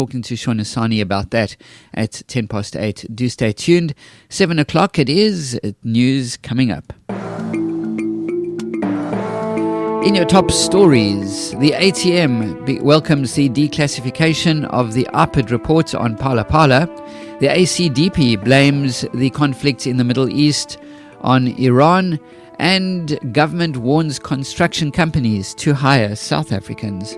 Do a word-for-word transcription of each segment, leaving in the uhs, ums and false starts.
Talking to Sean Asani about that at ten past eight. Do stay tuned. Seven o'clock it is. News coming up. In your top stories, the A T M be- welcomes the declassification of the I P I D report on Phala Phala. The A C D P blames the conflict in the Middle East on Iran, and government warns construction companies to hire South Africans.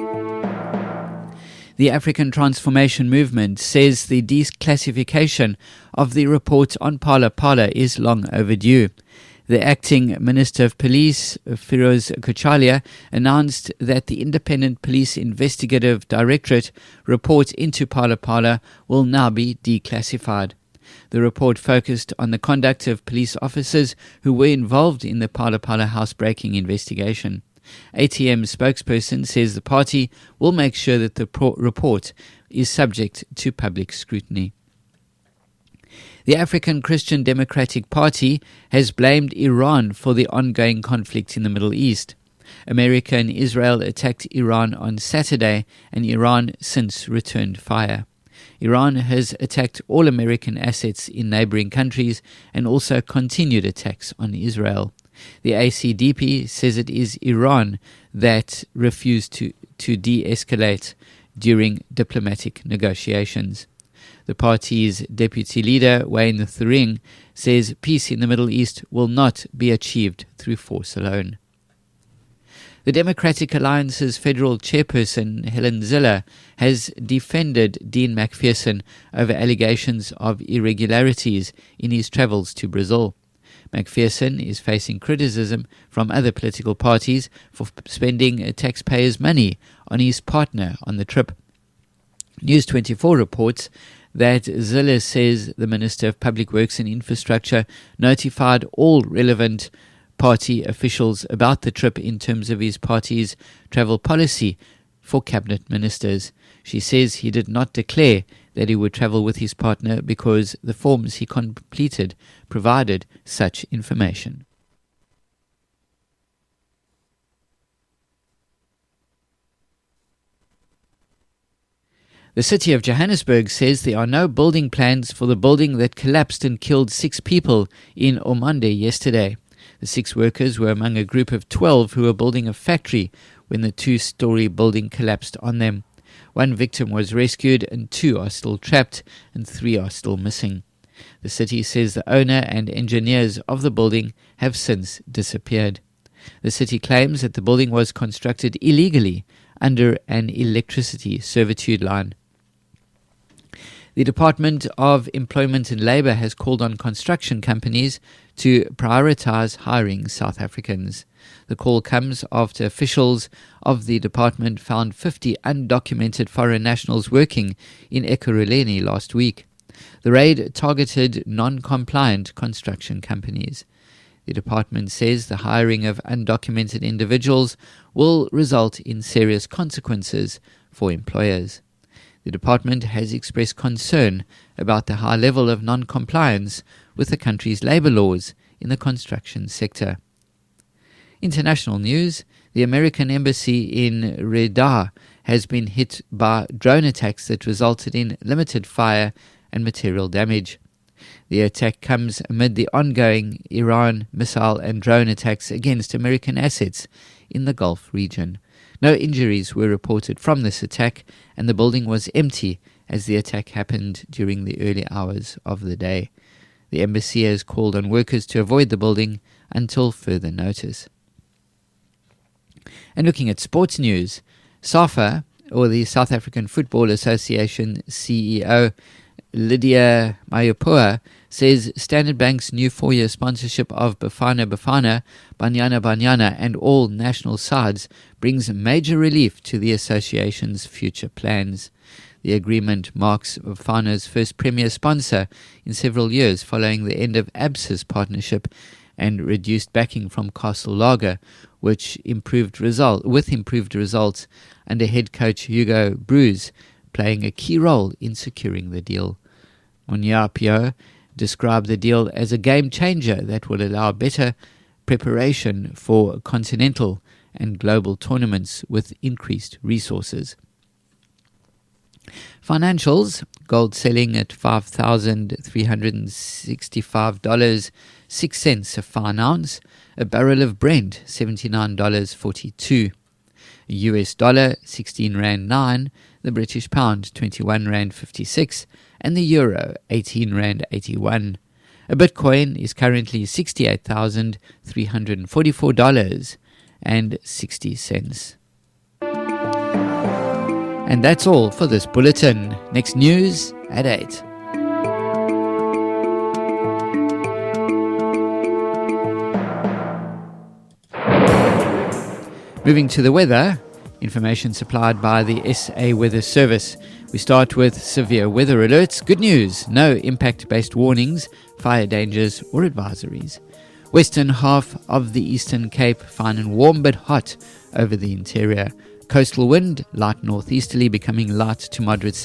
The African Transformation Movement says the declassification of the report on Phala Phala is long overdue. The acting Minister of Police, Firoz Kochalia, announced that the Independent Police Investigative Directorate report into Phala Phala will now be declassified. The report focused on the conduct of police officers who were involved in the Phala Phala housebreaking investigation. A T M spokesperson says the party will make sure that the pro- report is subject to public scrutiny. The African Christian Democratic Party has blamed Iran for the ongoing conflict in the Middle East. America and Israel attacked Iran on Saturday, and Iran since returned fire. Iran has attacked all American assets in neighboring countries and also continued attacks on Israel. The A C D P says it is Iran that refused to, to de-escalate during diplomatic negotiations. The party's deputy leader, Wayne Thuring, says peace in the Middle East will not be achieved through force alone. The Democratic Alliance's federal chairperson, Helen Zille, has defended Dean McPherson over allegations of irregularities in his travels to Brazil. McPherson is facing criticism from other political parties for spending taxpayers' money on his partner on the trip. News twenty-four reports that Zille says the Minister of Public Works and Infrastructure notified all relevant party officials about the trip in terms of his party's travel policy for cabinet ministers. She says he did not declare that he would travel with his partner because the forms he completed provided such information. The city of Johannesburg says there are no building plans for the building that collapsed and killed six people in Omande yesterday. The six workers were among a group of twelve who were building a factory when the two-story building collapsed on them. One victim was rescued and two are still trapped and three are still missing. The city says the owner and engineers of the building have since disappeared. The city claims that the building was constructed illegally under an electricity servitude line. The Department of Employment and Labour has called on construction companies to prioritise hiring South Africans. The call comes after officials of the department found fifty undocumented foreign nationals working in Ekurhuleni last week. The raid targeted non-compliant construction companies. The department says the hiring of undocumented individuals will result in serious consequences for employers. The department has expressed concern about the high level of non-compliance with the country's labour laws in the construction sector. International news: the American embassy in Riyadh has been hit by drone attacks that resulted in limited fire and material damage. The attack comes amid the ongoing Iran missile and drone attacks against American assets in the Gulf region. No injuries were reported from this attack, and the building was empty as the attack happened during the early hours of the day. The embassy has called on workers to avoid the building until further notice. And looking at sports news, SAFA, or the South African Football Association C E O, Lydia Mayapua, says Standard Bank's new four-year sponsorship of Bafana Bafana, Banyana Banyana and all national sides brings major relief to the association's future plans. The agreement marks Bafana's first premier sponsor in several years following the end of A B S A's partnership and reduced backing from Castle Lager, which improved result with improved results under head coach Hugo Broos playing a key role in securing the deal. Munyapio described the deal as a game changer that will allow better preparation for continental and global tournaments with increased resources. Financials, gold selling at five thousand three hundred sixty-five dollars and six cents a fine ounce. A barrel of Brent, seventy-nine dollars and forty-two cents. U S dollar, sixteen rand nine. The British pound, twenty-one rand fifty-six. And the euro, eighteen rand eighty-one. A Bitcoin is currently sixty-eight thousand three hundred forty-four dollars and sixty cents. And that's all for this bulletin. Next news at eight. Moving to the weather, information supplied by the S A Weather Service. We start with severe weather alerts. Good news, no impact-based warnings, fire dangers or advisories. Western half of the Eastern Cape, fine and warm but hot over the interior. Coastal wind, light northeasterly becoming light to moderate